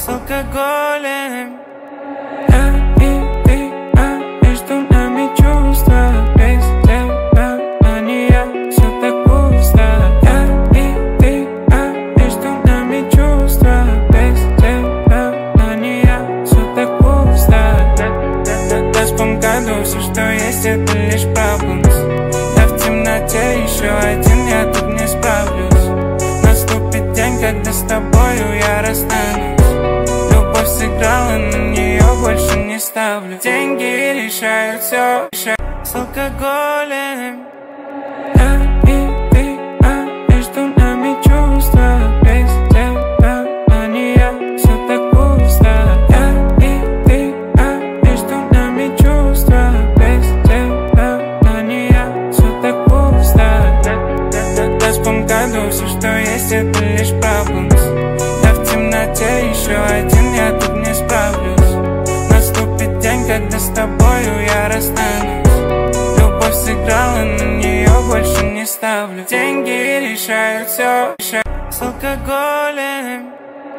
с алкоголем. Я и ты, между нами чувства. Без тебя, а не я, все так пусто. Я и ты, между нами чувства. Без тебя, а не я, все так пусто. На спом году все, что есть, это лишь проблемс. Я в темноте, еще один, я тут не справлюсь. Наступит день, когда с тобою я расстанусь. Любовь сыграла, на нее больше не ставлю. Деньги решают все, с алкоголем. Я и ты, между нами чувства. Без тебя, а не я, все так пусто. Я и ты, между нами чувства. Без тебя, а не я, все так пусто. На спом году все, что есть, это лишь проблемс. Я в темноте, еще один, я тут не справлюсь. Наступит день, когда с тобою я расстанусь. Любовь сыграла, на нее больше не ставлю. Деньги решают все, с алкоголем.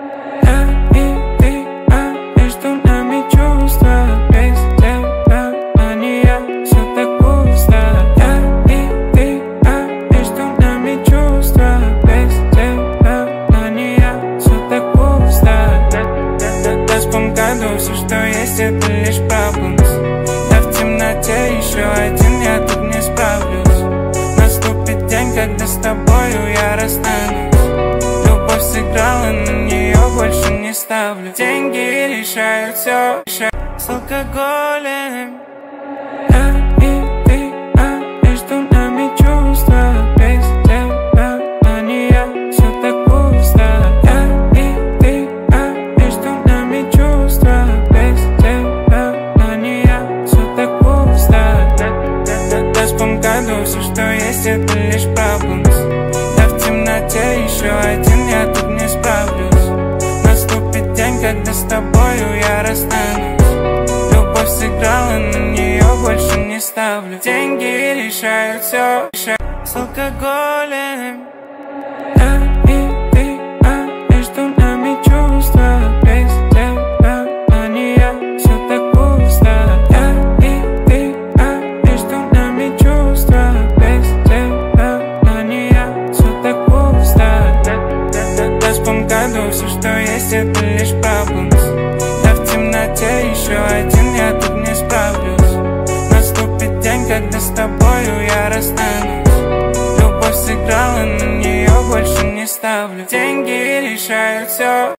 Я и ты, между нами чувства. Без тебя, а не я, все так пусто. Я и ты, между нами чувства. Без тебя, а не я, все так пусто. На спом году все, что есть, это лишь проблемс. Я в темноте, еще один, я тут не справлюсь. Наступит день, когда с тобою я расстанусь. Любовь сыграла, на нее больше не ставлю. Деньги решают все, с алкоголем. Я и ты, между нами чувства. Без тебя, а не я, все так пусто. Я и ты, между нами чувства. Без тебя, а не я, все так пусто. На спом году все, что есть, это лишь проблемс. Я в темноте, еще один, я тут не справлюсь. Наступит день, когда с тобою я расстанусь. Любовь сыграла, на нее больше не ставлю. Деньги решают все, с алкоголем. Я и ты, между нами чувства. Без тебя, а не я, все так пусто. Я и ты, между нами чувства. Без тебя, а не я, все так пусто. На спом году все, что есть, это лишь проблемс. Я в темноте, еще один, я тут не справлюсь. Наступит день, когда с тобою я расстанусь. Любовь сыграла, на нее больше не ставлю. Деньги решают все.